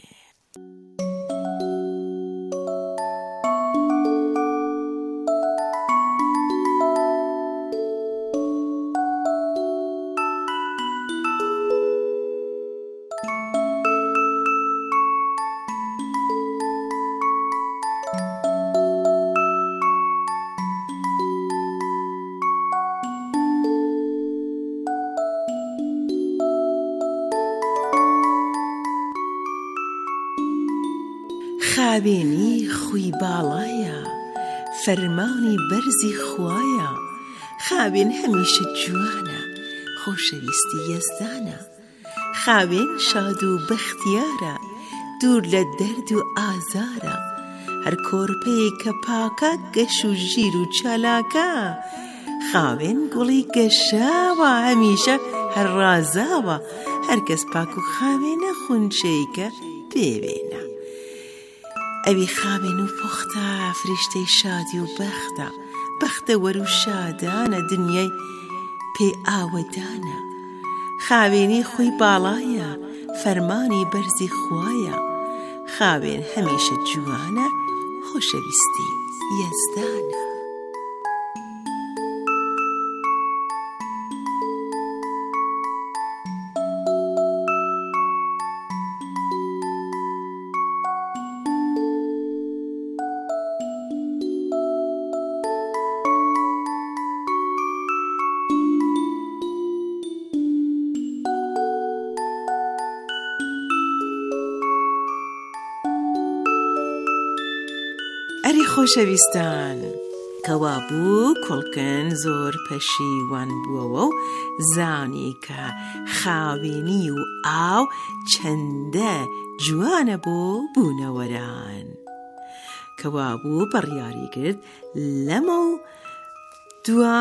خاوێنی خوی باڵایە، فەرمانی بەرزی خوایە. خاوێن هەمیشە جوانە، خۆشەویستی یەزدانە. خاوێن شاد و بەختیارە، دوور لە دەرد و ئازارە. هەر کۆرپەیە کە پاکە گەش و ژیر و چالاکە خاوێن گوڵی گەشاوە هەمیشە هەر ڕازاوە هەرکەس پاک و خاوێنە خونچەیکە پێوێنە ئەوی خاوێن و پوختە فریشتەی شادی و بەختە وەر و شادانە دنیای پێ ئاوەدانە خاوێنی خۆی باڵایە فەرمانی بەرزی خوایە خاوێن هەمیشە جوانە خۆشەویستی یەزدانە ئەری خۆشەویستان کەوا بوو کوڵکن زۆر پەشیوان بووەوە و زانی کە خاوێنی و ئاو چەندە جوانە بۆ بوونەوەران کەوا بوو بڕیاری کرد لەمە و دوا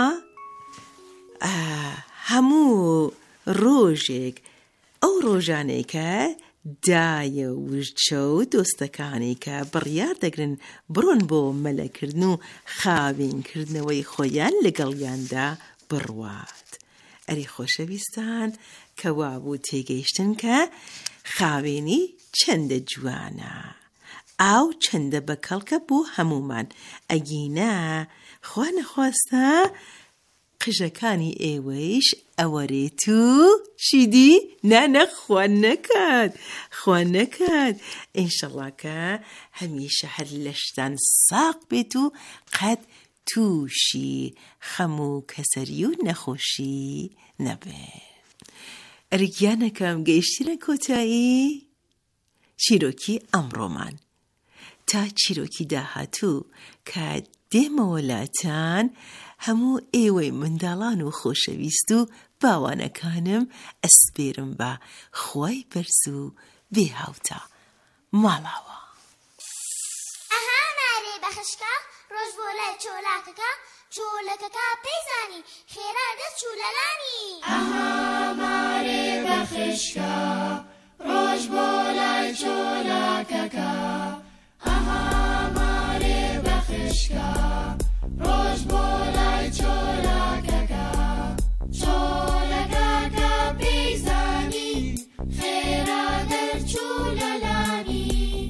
هەموو ڕۆژێک ئەو ڕۆژانەی کە دایە وشچە و دۆستەکانی کە بڕیار دەگرن بڕۆن بۆ مەلەکردن و خاوێنکردنەوەی خۆیان لەگەڵیاندا بڕوات ئەری خۆشەویستان کەوا بوو تێگەیشتن کە خاوێنی چەندە جوانە ئاو چەندە بەکەڵکە بۆ هەمومان ئەگینە خوا نەخواستە قژەکانی ئێوەیش ئەوەرێت و چیدی نانە خوا نەکات ئینشەڵڵا کە هەمیشە هەر لەشتان ساق بێت و قەت تووشی خەم و کەسەری و نەخۆشی نەبێت ئەرگیانەکەم گەیشتینە کۆتایی چیرۆکی ئەمڕۆمان تا چیرۆکی داهاتوو کە دێمەوەلاتان هەموو ئێوەی منداڵان و خۆشەویست و باوانەکانم ئەسپێرم بە خوای بەرز و بێهاوتە ماڵاوە ئەها مارێ بەخشکە ڕۆژ بۆ لای چۆلاکەکە چۆلەکەکە پێیزانی خێرا دەست چولەلانی ئەها مارێ بەخشکە ڕۆژ بۆ لای چۆلاکەکە ئەها مارێ بەخشکە ڕۆژ بۆ لای چۆلاکەکە چۆلەکەکە پێیزانی خێرا دەرچوو لەلانی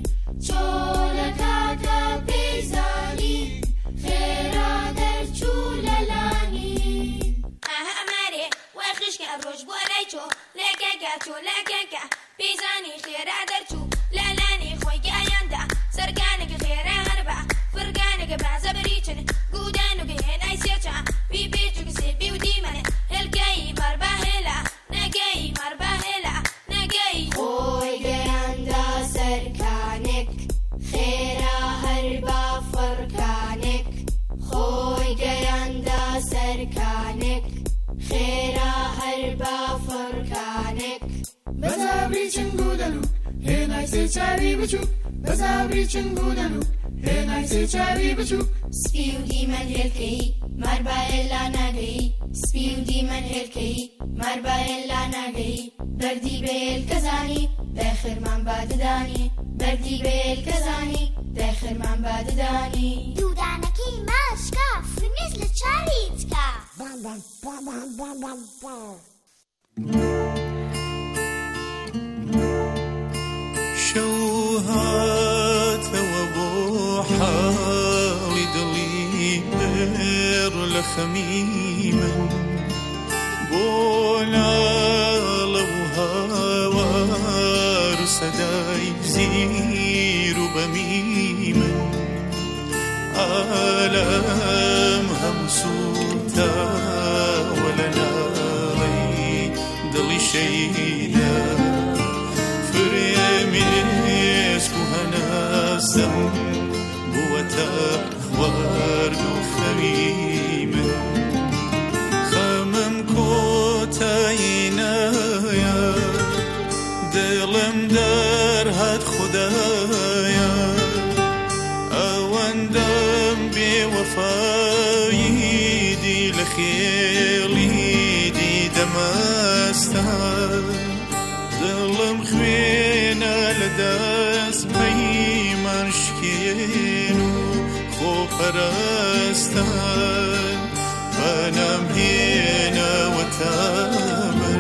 چۆلەکەکە پێیزانی خێرا دەرچوو لەلانی ئەها مارێ وەخشکە ڕۆژ بۆ لای چۆلەکەکە چۆلەکەکە پێیزانی خێرا دەرچوو لەلانی خۆی گایاندا سەرگانێکە خێرا هەربە فرگانێکە بازە بریچن گودان و گەهێنای سێچە وی بێچووکە سێبی و دیمەنێ هێلکەی مەربە هێلا نەگەی مەربە هێلا نەگەی خۆی گەیاندا سەرکانێک خێرا هەربە فڕکانێک خۆی گەیاندا سەرکانێک خێرا هەربە فڕکانێک بەزابری چنگودەلو هێنای سێچاوی بچوو بەزابری چنگودەلو هێنای سێچاوی بچوو سپی و دیمەن هێلکەی مەربە هێلا ناگەی سپی و دیمەن هێلکەی مەربە هێلا ناگەی بەردی بێل کەزانی دەخرمان باددانی بەردی بێل کەزانی دەخرمان باددانی دوودانەکەی ماشکە فرمێز لە چاوی چکە شەو هاتەوە بۆ حاڵی دڵی بێر لە خەمی من بۆ لاڵە و هاوار و سەدای زیر و بەمی من ئالەم هەموو سوتاوە لە ناڵەی دڵی شەیدا فرێمێسک و هەناسەم بووەتە خوارد و خەوی من خەمم کۆتایی نایە دڵم دەرهات خودایە وفایی دی لخیلی دی دمستان دلم خوینه لدست پیمان شکینو خو پرستان بنام هینه و تامر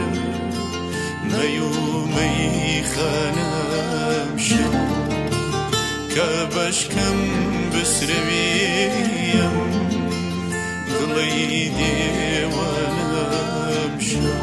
میومی خانم شد كبشكم بسرويم قليدي وانا مشو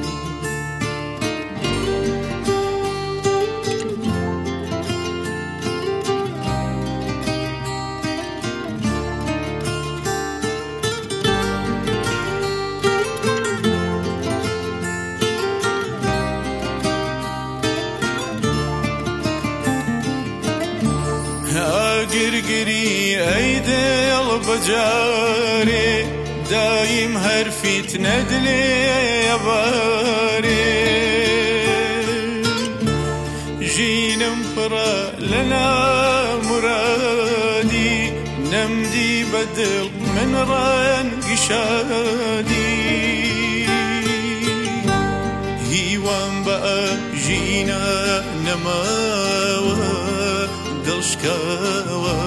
قرقري ايدي البجاري دايم هرفيت ندلي يا باري جينا مفرا لنا مرادي نمدي بدل من ران قشادي هيوان بقى جينا نماوى دلشكاوى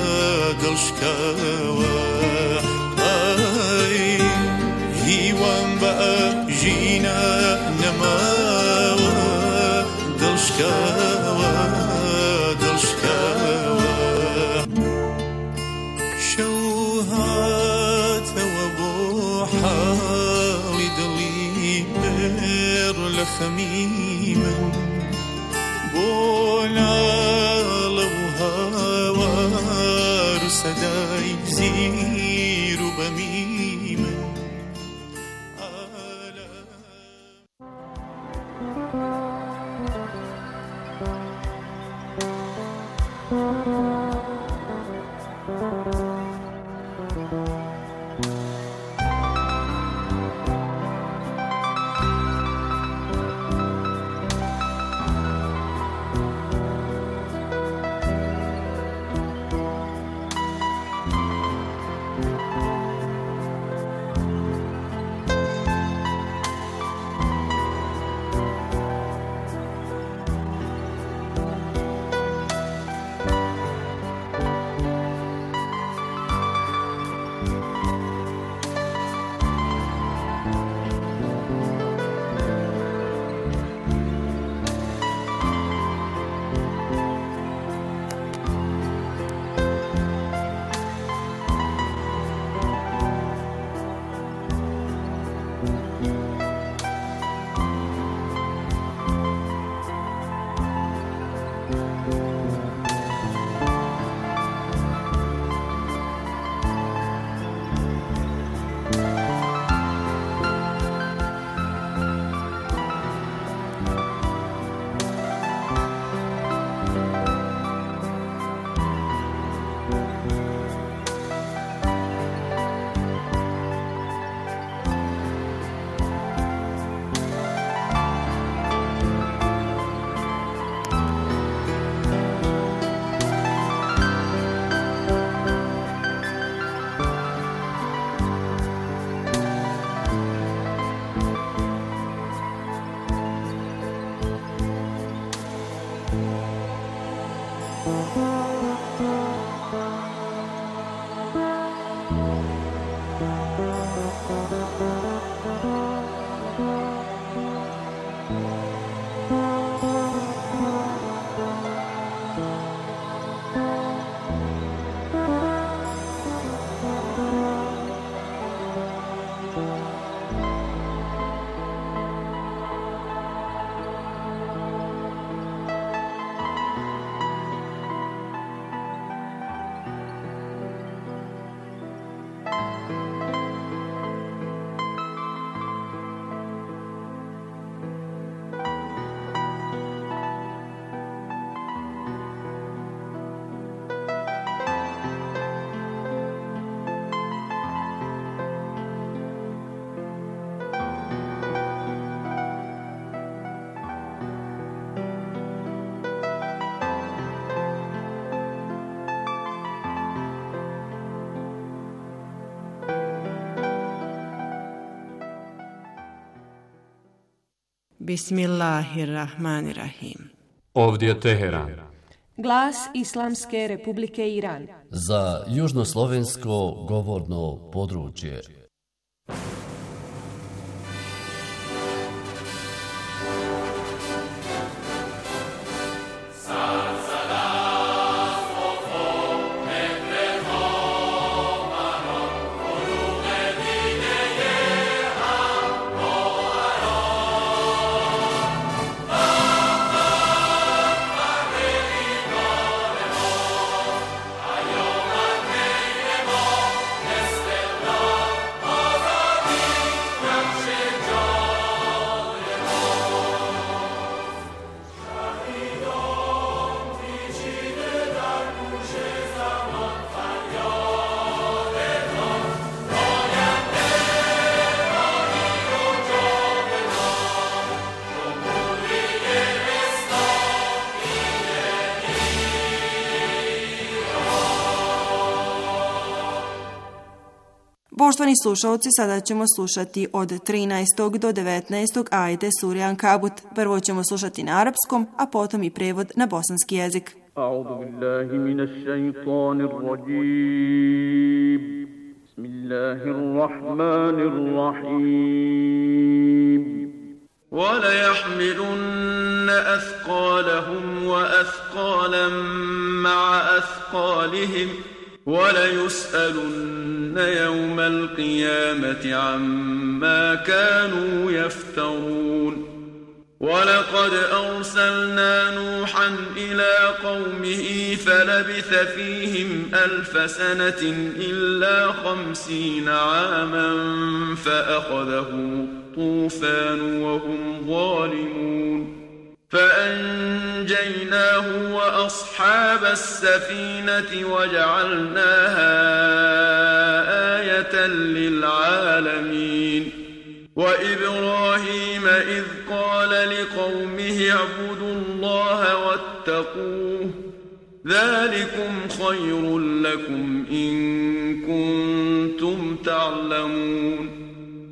آي هيوان بقى جينا نماوى دلشكاوى شوهات وابو حالي دلي بير لخميما بونا هوار صدای زیر و بمیمن Bismillahirrahmanirrahim. Ovdje je Teheran. Glas Islamske Republike Iran. Za južnoslovensko govorno područje. Poštovani slušalci, sada ćemo slušati od 13. do 19. ajete sure Ankabut. Prvo ćemo slušati na arapskom, a potom i prevod na bosanski jezik. A'udhu billahi minash shaitanir rajim. Bismillahirrahmanirrahim. وَلَيَحْمِلُنَّ أَثْقَالَهُمْ وَأَثْقَالًا مَعَ أَثْقَالِهِمْ وَلَيُسْأَلُنَّ يَوْمَ الْقِيَامَةِ عَمَّا كَانُوا يَفْتَرُونَ وَلَقَدْ أَرْسَلْنَا نُوحًا إِلَى قَوْمِهِ فَلَبِثَ فِيهِمْ 1000 سَنَةٍ إِلَّا 50 عَامًا فَأَخَذَهُمُ الطُّوفَانُ وَهُمْ ظَالِمُونَ فأنجيناه وأصحاب السفينة وجعلناها آية للعالمين وإبراهيم إذ قال لقومه اعبدوا الله واتقوه ذلكم خير لكم إن كنتم تعلمون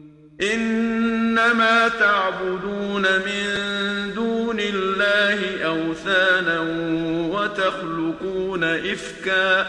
إنما تعبدون من دون الله أوثانا وتخلقون إفكا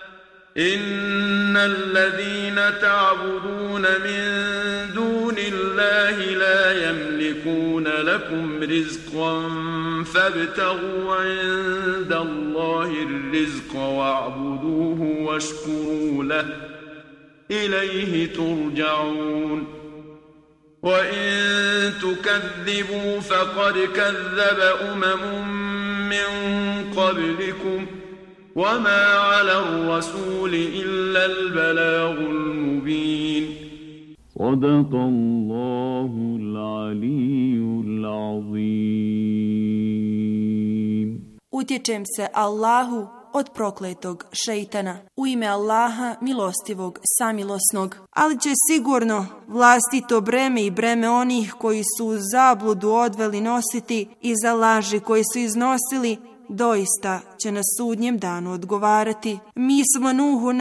إن الذين تعبدون من دون الله لا يملكون لكم رزقا فابتغوا عند الله الرزق واعبدوه واشكروا له إليه ترجعون وَإِن تُكَذِّبُوا فَقَدْ كَذَّبَ مِن قَبْلِكُمْ وَمَا عَلَى الرَّسُولِ إِلَّا الْبَلَاغُ الْمُبِينُ صدق الله العلي العظيم. Utječem se Allahu od prokletog šeitana. U ime Allaha, milostivog, samilosnog. Ali će sigurno vlastito breme i breme onih koji su u zabludu odveli nositi i za laži koji su iznosili, doista će na sudnjem danu odgovarati. Mi smo Nuhu